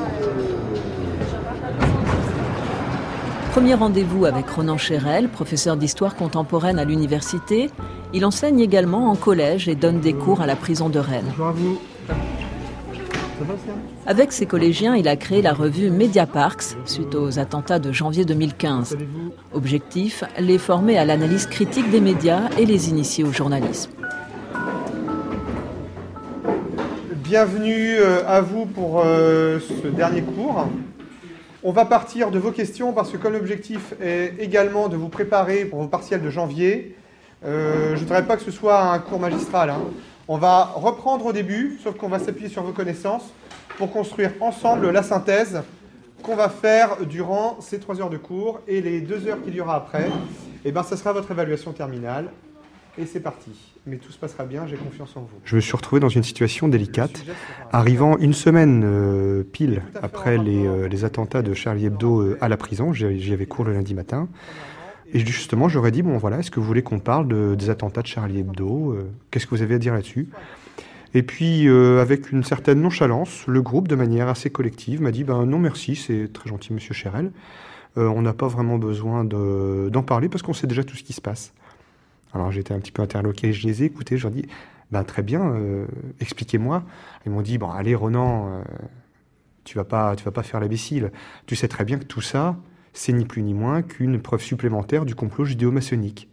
J: Premier rendez-vous avec Ronan Chérel, professeur d'histoire contemporaine à l'université. Il enseigne également en collège et donne des cours à la prison de Rennes.
W: Bonjour à vous.
J: Avec ses collégiens, il a créé la revue Mediaparks suite aux attentats de janvier deux mille quinze. Objectif, les former à l'analyse critique des médias et les initier au journalisme.
E: Bienvenue à vous pour euh, ce dernier cours. On va partir de vos questions parce que comme l'objectif est également de vous préparer pour vos partiels de janvier, euh, je ne voudrais pas que ce soit un cours magistral. Hein. On va reprendre au début, sauf qu'on va s'appuyer sur vos connaissances pour construire ensemble la synthèse qu'on va faire durant ces trois heures de cours et les deux heures qu'il y aura après. Et ben, ça sera votre évaluation terminale. Et c'est parti. Mais tout se passera bien, j'ai confiance en vous. Je me suis retrouvé dans une situation délicate, arrivant une semaine euh, pile après les, euh, les attentats de Charlie Hebdo euh, à la prison. J'y avais cours le lundi matin. Et justement, j'aurais dit, bon voilà, est-ce que vous voulez qu'on parle de, des attentats de Charlie Hebdo euh, Qu'est-ce que vous avez à dire là-dessus? Et puis, euh, avec une certaine nonchalance, le groupe, de manière assez collective, m'a dit, ben non merci, c'est très gentil, monsieur Cherel. Euh, on n'a pas vraiment besoin de, d'en parler parce qu'on sait déjà tout ce qui se passe. Alors j'étais un petit peu interloqué, je les ai écoutés, je leur ai dit, ben très bien, euh, expliquez-moi. Ils m'ont dit, bon allez Ronan, euh, tu vas pas, tu vas pas faire l'imbécile. Tu sais très bien que tout ça, c'est ni plus ni moins qu'une preuve supplémentaire du complot judéo-maçonnique.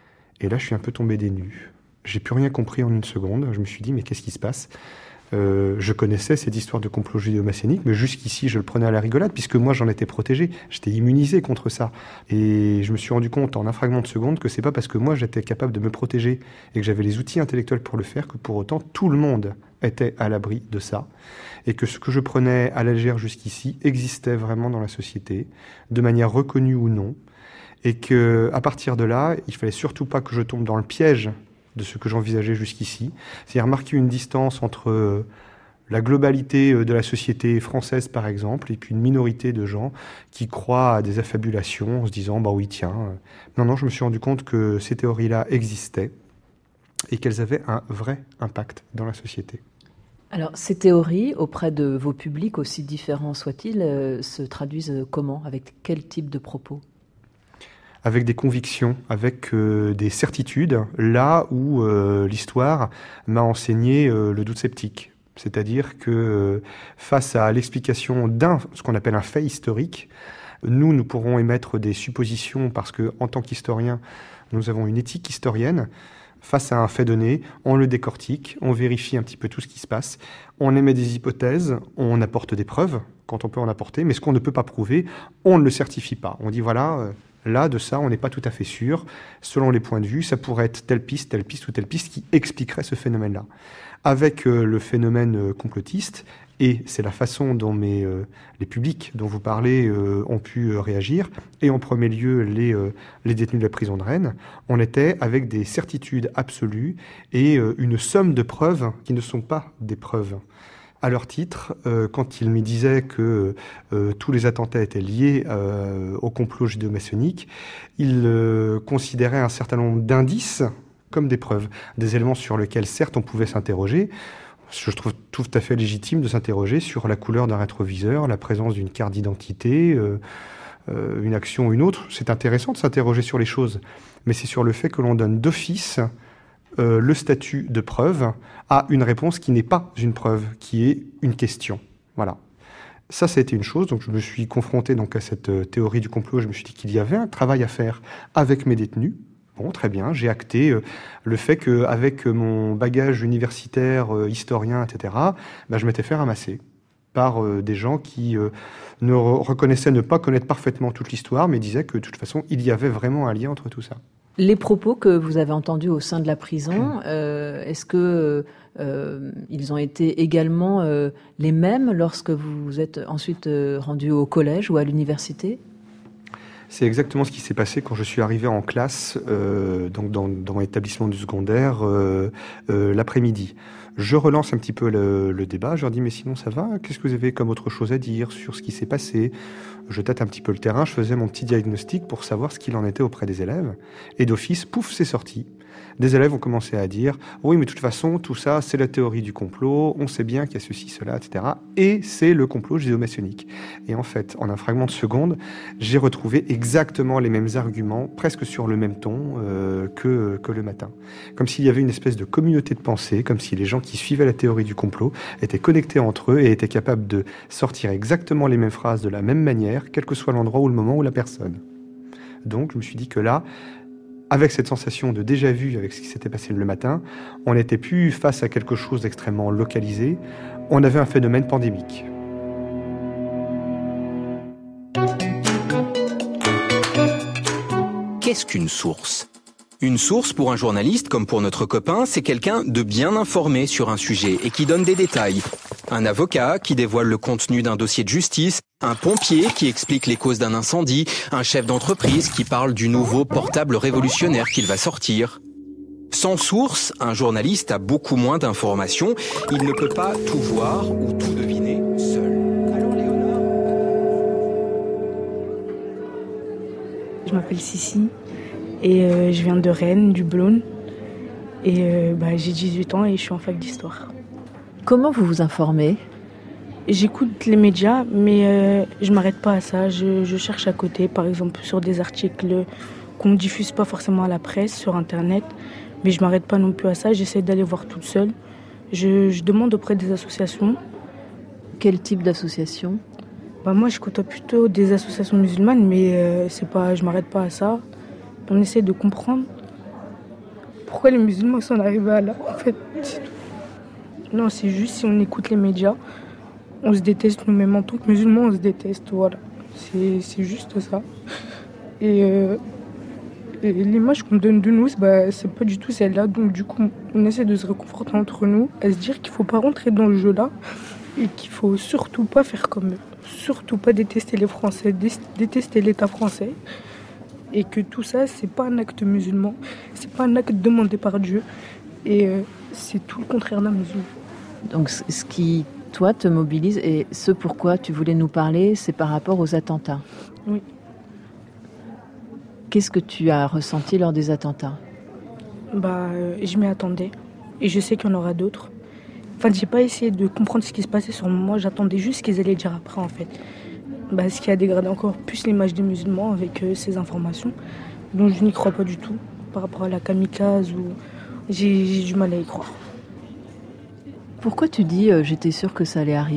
E: Et là, je suis un peu tombé des nues. J'ai plus rien compris en une seconde. Je me suis dit, mais qu'est-ce qui se passe ? Euh, je connaissais cette histoire de complot judéo-maçonnique, mais jusqu'ici, je le prenais à la rigolade, puisque moi, j'en étais protégé. J'étais immunisé contre ça. Et je me suis rendu compte en un fragment de seconde que c'est pas parce que moi, j'étais capable de me protéger et que j'avais les outils intellectuels pour le faire que pour autant, tout le monde était à l'abri de ça. Et que ce que je prenais à la légère jusqu'ici existait vraiment dans la société, de manière reconnue ou non. Et que, à partir de là, il fallait surtout pas que je tombe dans le piège de ce que j'envisageais jusqu'ici. C'est-à-dire marquer une distance entre euh, la globalité euh, de la société française, par exemple, et puis une minorité de gens qui croient à des affabulations en se disant « bah oui, tiens euh... ». Non, non, je me suis rendu compte que ces théories-là existaient et qu'elles avaient un vrai impact dans la société.
J: Alors, ces théories, auprès de vos publics, aussi différents soient-ils, euh, se traduisent comment? Avec quel type de propos?
E: Avec des convictions, avec euh, des certitudes, là où euh, l'histoire m'a enseigné euh, le doute sceptique. C'est-à-dire que euh, face à l'explication d'un, ce qu'on appelle un fait historique, nous, nous pourrons émettre des suppositions parce que, en tant qu'historien, nous avons une éthique historienne. Face à un fait donné, on le décortique, on vérifie un petit peu tout ce qui se passe, on émet des hypothèses, on apporte des preuves quand on peut en apporter, mais ce qu'on ne peut pas prouver, on ne le certifie pas. On dit voilà... Euh, Là, de ça, on n'est pas tout à fait sûr. Selon les points de vue, ça pourrait être telle piste, telle piste ou telle piste qui expliquerait ce phénomène-là. Avec euh, le phénomène euh, complotiste, et c'est la façon dont mes, euh, les publics dont vous parlez euh, ont pu euh, réagir, et en premier lieu les, euh, les détenus de la prison de Rennes, on était avec des certitudes absolues et euh, une somme de preuves qui ne sont pas des preuves. À leur titre, euh, quand ils me disaient que euh, tous les attentats étaient liés euh, au complot judéo-maçonnique, ils euh, considéraient un certain nombre d'indices comme des preuves, des éléments sur lesquels, certes, on pouvait s'interroger. Je trouve tout à fait légitime de s'interroger sur la couleur d'un rétroviseur, la présence d'une carte d'identité, euh, euh, une action ou une autre. C'est intéressant de s'interroger sur les choses, mais c'est sur le fait que l'on donne d'office Euh, le statut de preuve à une réponse qui n'est pas une preuve, qui est une question. Voilà. Ça, ça a été une chose. Donc, je me suis confronté donc, à cette euh, théorie du complot. Je me suis dit qu'il y avait un travail à faire avec mes détenus. Bon, très bien. J'ai acté euh, le fait qu'avec mon bagage universitaire, euh, historien, et cetera, bah, je m'étais fait ramasser par euh, des gens qui euh, ne re- reconnaissaient ne pas connaître parfaitement toute l'histoire, mais disaient que de toute façon, il y avait vraiment un lien entre tout ça.
J: Les propos que vous avez entendus au sein de la prison, euh, est-ce que euh, ils ont été également euh, les mêmes lorsque vous êtes ensuite euh, rendu au collège ou à l'université?
E: C'est exactement ce qui s'est passé quand je suis arrivé en classe, euh, donc dans, dans mon établissement du secondaire, euh, euh, l'après-midi. Je relance un petit peu le, le débat, je leur dis « mais sinon ça va? Qu'est-ce que vous avez comme autre chose à dire sur ce qui s'est passé ?» Je tâte un petit peu le terrain, je faisais mon petit diagnostic pour savoir ce qu'il en était auprès des élèves. Et d'office, pouf, c'est sorti. Des élèves ont commencé à dire « Oui, mais de toute façon, tout ça, c'est la théorie du complot, on sait bien qu'il y a ceci, cela, et cetera. Et c'est le complot judéo-maçonnique. » Et en fait, en un fragment de seconde, j'ai retrouvé exactement les mêmes arguments, presque sur le même ton euh, que, que le matin. Comme s'il y avait une espèce de communauté de pensée, comme si les gens qui suivaient la théorie du complot étaient connectés entre eux et étaient capables de sortir exactement les mêmes phrases de la même manière, quel que soit l'endroit ou le moment ou la personne. Donc, je me suis dit que là, avec cette sensation de déjà-vu avec ce qui s'était passé le matin, on n'était plus face à quelque chose d'extrêmement localisé, on avait un phénomène pandémique.
F: Qu'est-ce qu'une source ? Une source, pour un journaliste comme pour notre copain, c'est quelqu'un de bien informé sur un sujet et qui donne des détails. Un avocat qui dévoile le contenu d'un dossier de justice, un pompier qui explique les causes d'un incendie, un chef d'entreprise qui parle du nouveau portable révolutionnaire qu'il va sortir. Sans source, un journaliste a beaucoup moins d'informations. Il ne peut pas tout voir ou tout deviner seul. Alors, Léonore...
G: Je m'appelle Sissi et euh, je viens de Rennes, du Blône. Et euh, bah, j'ai dix-huit ans et je suis en fac d'histoire.
J: Comment vous vous informez ?
G: J'écoute les médias, mais euh, je ne m'arrête pas à ça. Je, je cherche à côté, par exemple, sur des articles qu'on ne diffuse pas forcément à la presse, sur Internet. Mais je ne m'arrête pas non plus à ça. J'essaie d'aller voir toute seule. Je, je demande auprès des associations.
J: Quel type d'association ?
G: Bah, moi, je côtoie plutôt des associations musulmanes, mais euh, c'est pas, je ne m'arrête pas à ça. On essaie de comprendre pourquoi les musulmans sont arrivés à là, en fait. Non, c'est juste si on écoute les médias, on se déteste nous-mêmes en tant que musulmans, on se déteste, voilà. C'est, c'est juste ça. Et, euh, et l'image qu'on donne de nous, bah, c'est pas du tout celle-là. Donc du coup, on essaie de se réconforter entre nous, à se dire qu'il faut pas rentrer dans le jeu-là et qu'il faut surtout pas faire comme eux. Surtout pas détester les Français, détester l'État français. Et que tout ça, c'est pas un acte musulman, c'est pas un acte demandé par Dieu. Et euh, c'est tout le contraire d'un musulman.
J: Donc ce qui, toi, te mobilise et ce pourquoi tu voulais nous parler, c'est par rapport aux attentats.
G: Oui.
J: Qu'est-ce que tu as ressenti lors des attentats ?
G: Bah, euh, je m'y attendais. Et je sais qu'il y en aura d'autres. Enfin, j'ai pas essayé de comprendre ce qui se passait sur moi, j'attendais juste ce qu'ils allaient dire après, en fait. Bah, ce qui a dégradé encore plus l'image des musulmans avec euh, ces informations. Donc je n'y crois pas du tout. Par rapport à la kamikaze, ou... j'ai, j'ai du mal à y croire.
J: Pourquoi tu dis euh, j'étais sûre que ça allait arriver ?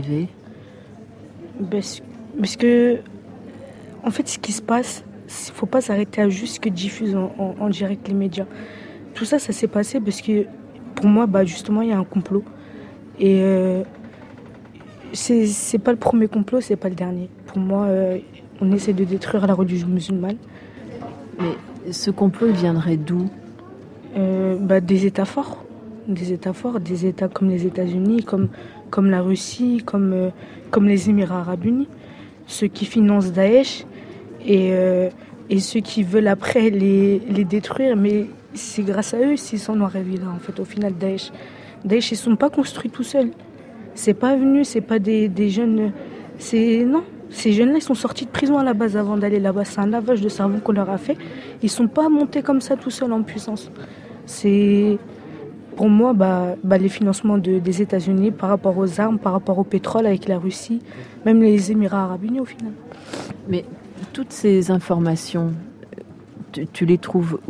G: Parce, parce que, en fait, ce qui se passe, il ne faut pas s'arrêter à juste ce que diffusent en, en, en direct les médias. Tout ça, ça s'est passé parce que, pour moi, bah, justement, il y a un complot. Et euh, c'est, c'est pas le premier complot, c'est pas le dernier. Pour moi, euh, on essaie de détruire la religion musulmane.
J: Mais ce complot, il viendrait d'où ?
G: euh, bah, Des États forts. Des États forts, des États comme les États-Unis, comme, comme la Russie, comme, euh, comme les Émirats arabes unis. Ceux qui financent Daesh et, euh, et ceux qui veulent après les, les détruire. Mais c'est grâce à eux s'ils s'en ont arrivés là, en fait, au final, Daesh. Daesh, ils ne sont pas construits tout seuls. C'est pas venu, c'est pas des, des jeunes... C'est... Non. Ces jeunes-là, ils sont sortis de prison à la base avant d'aller là-bas. C'est un lavage de cerveau qu'on leur a fait. Ils ne sont pas montés comme ça tout seuls en puissance. C'est, pour moi, bah, bah, les financements de, des États-Unis par rapport aux armes, par rapport au pétrole avec la Russie, même les Émirats arabes unis au final.
J: Mais toutes ces informations, tu, tu les trouves où ?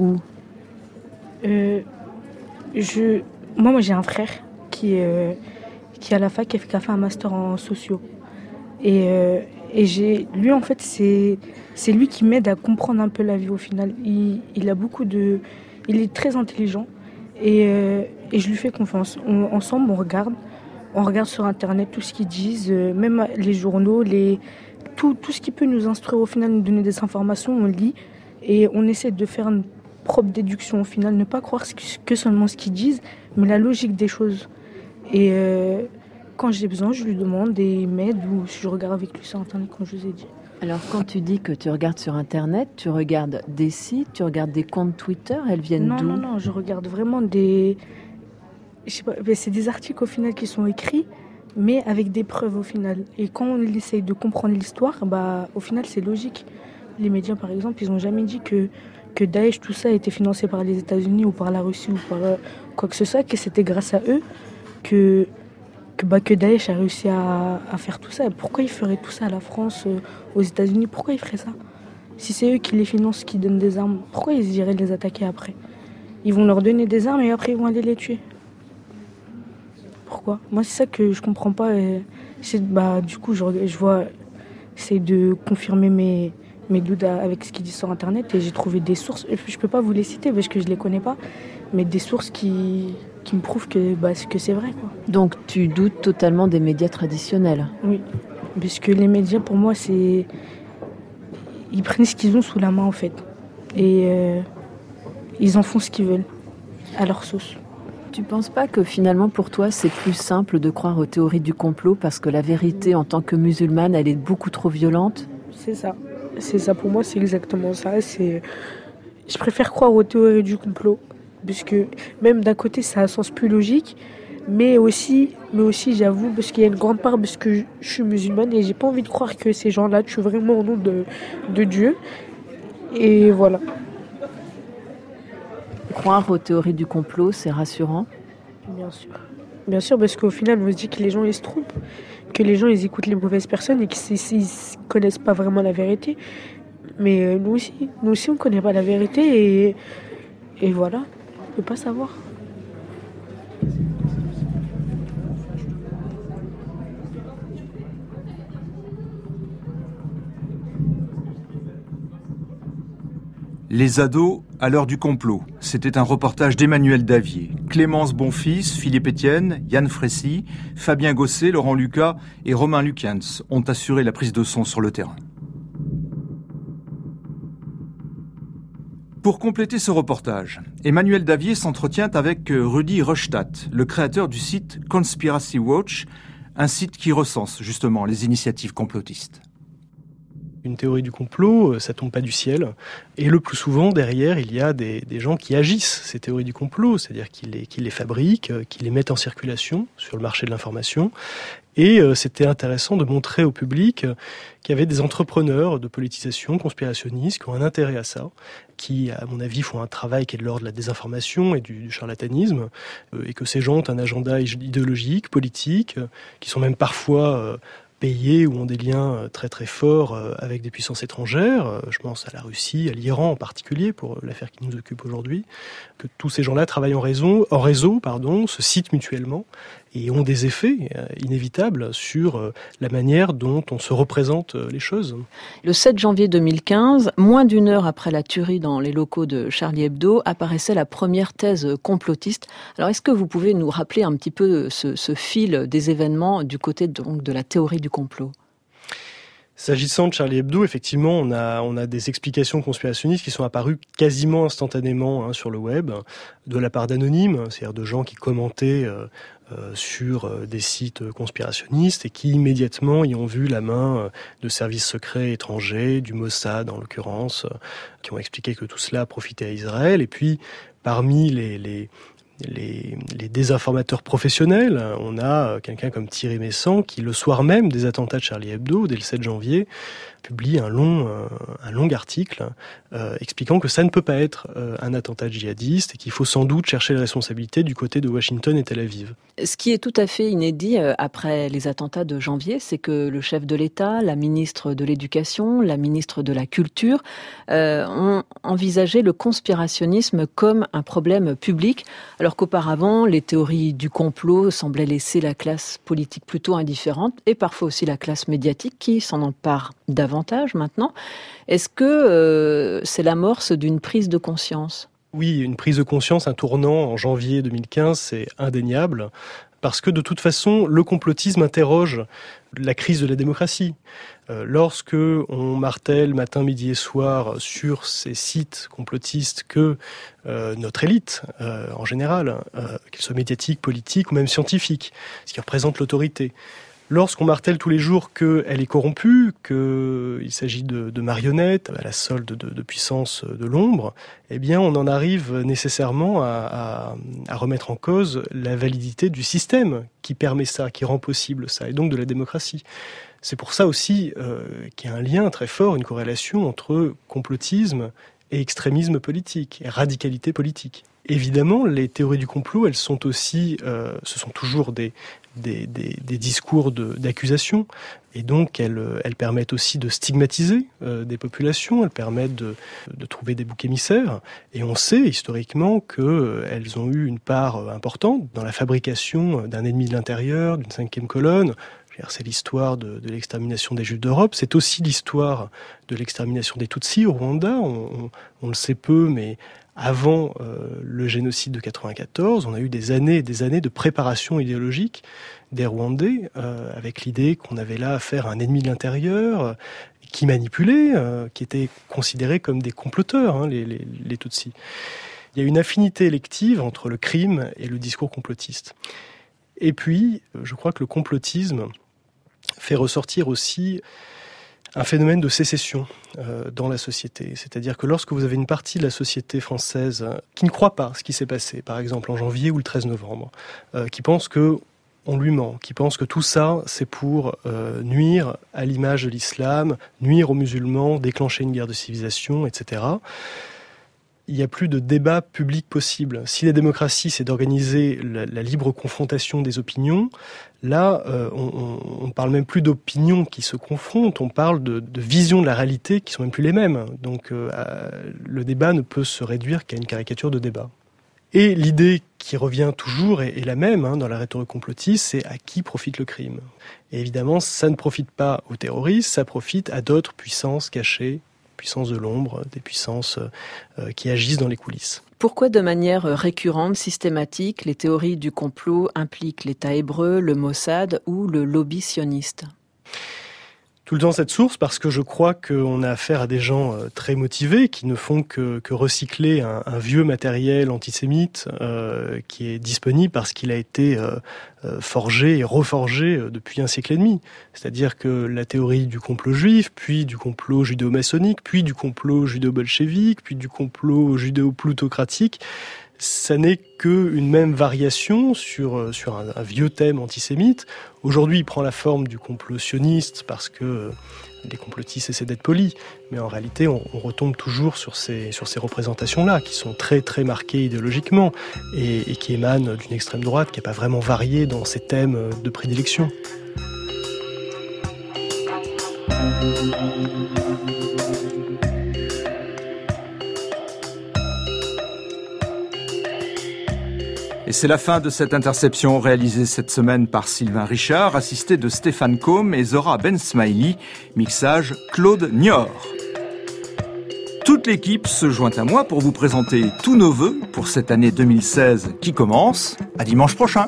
G: euh, je, Moi, moi, j'ai un frère qui, euh, qui est à la fac, qui a fait un master en sociaux. Et... Euh, Et j'ai, lui, en fait, c'est, c'est lui qui m'aide à comprendre un peu la vie au final. Il, il a beaucoup de... Il est très intelligent et, euh, et je lui fais confiance. On, ensemble, on regarde. On regarde sur Internet tout ce qu'ils disent, euh, même les journaux, les, tout, tout ce qui peut nous instruire au final, nous donner des informations, on lit. Et on essaie de faire une propre déduction au final. Ne pas croire que seulement ce qu'ils disent, mais la logique des choses. Et... Euh, Quand j'ai besoin, je lui demande et il m'aide ou je regarde avec lui sur Internet, comme je vous ai dit.
J: Alors, quand tu dis que tu regardes sur Internet, tu regardes des sites, tu regardes des comptes Twitter, elles viennent
G: non,
J: d'où ?
G: Non, non, non, je regarde vraiment des... Je sais pas, c'est des articles au final qui sont écrits, mais avec des preuves au final. Et quand on essaye de comprendre l'histoire, bah, au final, c'est logique. Les médias, par exemple, ils n'ont jamais dit que, que Daesh, tout ça a été financé par les États-Unis ou par la Russie ou par euh, quoi que ce soit, que c'était grâce à eux que, que, bah, que Daesh a réussi à, à faire tout ça. Pourquoi ils feraient tout ça à la France, euh, aux États-Unis? Pourquoi ils feraient ça? Si c'est eux qui les financent, qui donnent des armes, pourquoi ils iraient les attaquer après? Ils vont leur donner des armes et après ils vont aller les tuer. Pourquoi? Moi, c'est ça que je comprends pas. Et c'est, bah, du coup, je, je vois, c'est de confirmer mes, mes doutes avec ce qu'ils disent sur Internet. Et j'ai trouvé des sources, je peux pas vous les citer parce que je les connais pas, mais des sources qui, qui me prouvent que, bah, que c'est vrai, quoi.
J: Donc, tu doutes totalement des médias traditionnels?
G: Oui, parce que les médias, pour moi, c'est... Ils prennent ce qu'ils ont sous la main, en fait. Et euh, ils en font ce qu'ils veulent, à leur sauce.
J: Tu penses pas que finalement pour toi c'est plus simple de croire aux théories du complot parce que la vérité en tant que musulmane elle est beaucoup trop violente?
G: C'est ça, c'est ça pour moi, c'est exactement ça. C'est... Je préfère croire aux théories du complot puisque même d'un côté ça a un sens plus logique, mais aussi, mais aussi j'avoue parce qu'il y a une grande part parce que je suis musulmane et j'ai pas envie de croire que ces gens-là tuent vraiment au nom de, de Dieu. Et voilà.
J: Croire aux théories du complot, c'est rassurant?
G: Bien sûr. Bien sûr, parce qu'au final, on se dit que les gens, ils se trompent, que les gens, ils écoutent les mauvaises personnes et qu'ils ne connaissent pas vraiment la vérité. Mais nous aussi, nous aussi, on ne connaît pas la vérité et, et voilà, on ne peut pas savoir.
H: Les ados à l'heure du complot. C'était un reportage d'Emmanuel Davier. Clémence Bonfils, Philippe Etienne, Yann Frécy, Fabien Gosset, Laurent Lucas et Romain Lucens ont assuré la prise de son sur le terrain. Pour compléter ce reportage, Emmanuel Davier s'entretient avec Rudi Röstad, le créateur du site Conspiracy Watch, un site qui recense justement les initiatives complotistes.
I: Une théorie du complot, ça tombe pas du ciel. Et le plus souvent, derrière, il y a des, des gens qui agissent ces théories du complot, c'est-à-dire qu'ils les, qu'ils les fabriquent, qu'ils les mettent en circulation sur le marché de l'information. Et euh, c'était intéressant de montrer au public qu'il y avait des entrepreneurs de politisation conspirationnistes qui ont un intérêt à ça, qui, à mon avis, font un travail qui est de l'ordre de la désinformation et du, du charlatanisme, euh, et que ces gens ont un agenda idéologique, politique, euh, qui sont même parfois... Euh, payés ou ont des liens très très forts avec des puissances étrangères. Je pense à la Russie, à l'Iran en particulier, pour l'affaire qui nous occupe aujourd'hui. Que tous ces gens-là travaillent en réseau, en réseau pardon, se citent mutuellement et ont des effets inévitables sur la manière dont on se représente les choses.
J: Le sept janvier deux mille quinze, moins d'une heure après la tuerie dans les locaux de Charlie Hebdo, apparaissait la première thèse complotiste. Alors est-ce que vous pouvez nous rappeler un petit peu ce, ce fil des événements du côté donc de la théorie du complot?
I: S'agissant de Charlie Hebdo, effectivement, on a, on a des explications conspirationnistes qui sont apparues quasiment instantanément hein, sur le web, de la part d'anonymes, c'est-à-dire de gens qui commentaient euh, euh, sur euh, des sites conspirationnistes et qui immédiatement y ont vu la main euh, de services secrets étrangers, du Mossad en l'occurrence, euh, qui ont expliqué que tout cela profitait à Israël. Et puis, parmi les... les Les, les désinformateurs professionnels, on a quelqu'un comme Thierry Messant qui, le soir même des attentats de Charlie Hebdo, dès le sept janvier, publie un long, un long article euh, expliquant que ça ne peut pas être euh, un attentat djihadiste et qu'il faut sans doute chercher les responsabilités du côté de Washington et Tel Aviv.
J: Ce qui est tout à fait inédit euh, après les attentats de janvier, c'est que le chef de l'État, la ministre de l'Éducation, la ministre de la Culture euh, ont envisagé le conspirationnisme comme un problème public, alors qu'auparavant, les théories du complot semblaient laisser la classe politique plutôt indifférente et parfois aussi la classe médiatique qui s'en empare davantage maintenant. Est-ce que euh, c'est l'amorce d'une prise de conscience ?
I: Oui, une prise de conscience, un tournant en janvier deux mille quinze, c'est indéniable. Parce que de toute façon, le complotisme interroge la crise de la démocratie. Euh, lorsque on martèle matin, midi et soir sur ces sites complotistes que euh, notre élite, euh, en général, euh, qu'elle soit médiatique, politique ou même scientifique, ce qui représente l'autorité, lorsqu'on martèle tous les jours qu'elle est corrompue, qu'il s'agit de, de marionnettes à la solde de, de puissance de l'ombre, eh bien on en arrive nécessairement à, à, à remettre en cause la validité du système qui permet ça, qui rend possible ça, et donc de la démocratie. C'est pour ça aussi euh, qu'il y a un lien très fort, une corrélation entre complotisme et extrémisme politique, et radicalité politique. Évidemment, les théories du complot, elles sont aussi, euh, ce sont toujours des, des, des, des discours de, d'accusation, et donc elles, elles permettent aussi de stigmatiser euh, des populations, elles permettent de, de trouver des boucs émissaires, et on sait historiquement qu'elles euh, ont eu une part importante dans la fabrication d'un ennemi de l'intérieur, d'une cinquième colonne. C'est l'histoire de, de l'extermination des Juifs d'Europe, c'est aussi l'histoire de l'extermination des Tutsis au Rwanda, on, on, on le sait peu, mais avant euh, le génocide de quatre-vingt-quatorze, on a eu des années et des années de préparation idéologique des Rwandais, euh, avec l'idée qu'on avait là affaire à un ennemi de l'intérieur, euh, qui manipulait, euh, qui était considéré comme des comploteurs, hein, les, les, les Tutsis. Il y a une affinité élective entre le crime et le discours complotiste. Et puis, je crois que le complotisme fait ressortir aussi un phénomène de sécession euh, dans la société. C'est-à-dire que lorsque vous avez une partie de la société française qui ne croit pas ce qui s'est passé, par exemple en janvier ou le treize novembre, euh, qui pense que on lui ment, qui pense que tout ça, c'est pour euh, nuire à l'image de l'islam, nuire aux musulmans, déclencher une guerre de civilisation, et cetera, il n'y a plus de débat public possible. Si la démocratie, c'est d'organiser la, la libre confrontation des opinions, là, euh, on ne parle même plus d'opinions qui se confrontent, on parle de, de visions de la réalité qui sont même plus les mêmes. Donc euh, le débat ne peut se réduire qu'à une caricature de débat. Et l'idée qui revient toujours est, est la même hein, dans la rhétorique complotiste, c'est à qui profite le crime. Et évidemment, ça ne profite pas aux terroristes, ça profite à d'autres puissances cachées, puissances de l'ombre, des puissances euh, qui agissent dans les coulisses.
J: Pourquoi de manière récurrente, systématique, les théories du complot impliquent l'État hébreu, le Mossad ou le lobby sioniste ?
I: Tout le temps cette source parce que je crois qu'on a affaire à des gens euh, très motivés qui ne font que, que recycler un, un vieux matériel antisémite euh, qui est disponible parce qu'il a été euh, euh, forgé et reforgé euh, depuis un siècle et demi. C'est-à-dire que la théorie du complot juif, puis du complot judéo-maçonnique, puis du complot judéo-bolchevique, puis du complot judéo-plutocratique, ça n'est qu'une même variation sur, sur un, un vieux thème antisémite. Aujourd'hui, il prend la forme du complot sioniste parce que les complotistes essaient d'être polis. Mais en réalité, on, on retombe toujours sur ces, sur ces représentations-là qui sont très très marquées idéologiquement et, et qui émanent d'une extrême droite qui n'a pas vraiment varié dans ses thèmes de prédilection.
H: Et c'est la fin de cette interception réalisée cette semaine par Sylvain Richard, assisté de Stéphane Combe et Zora Ben Smaili, mixage Claude Niort. Toute l'équipe se joint à moi pour vous présenter tous nos vœux pour cette année deux mille seize qui commence. À dimanche prochain.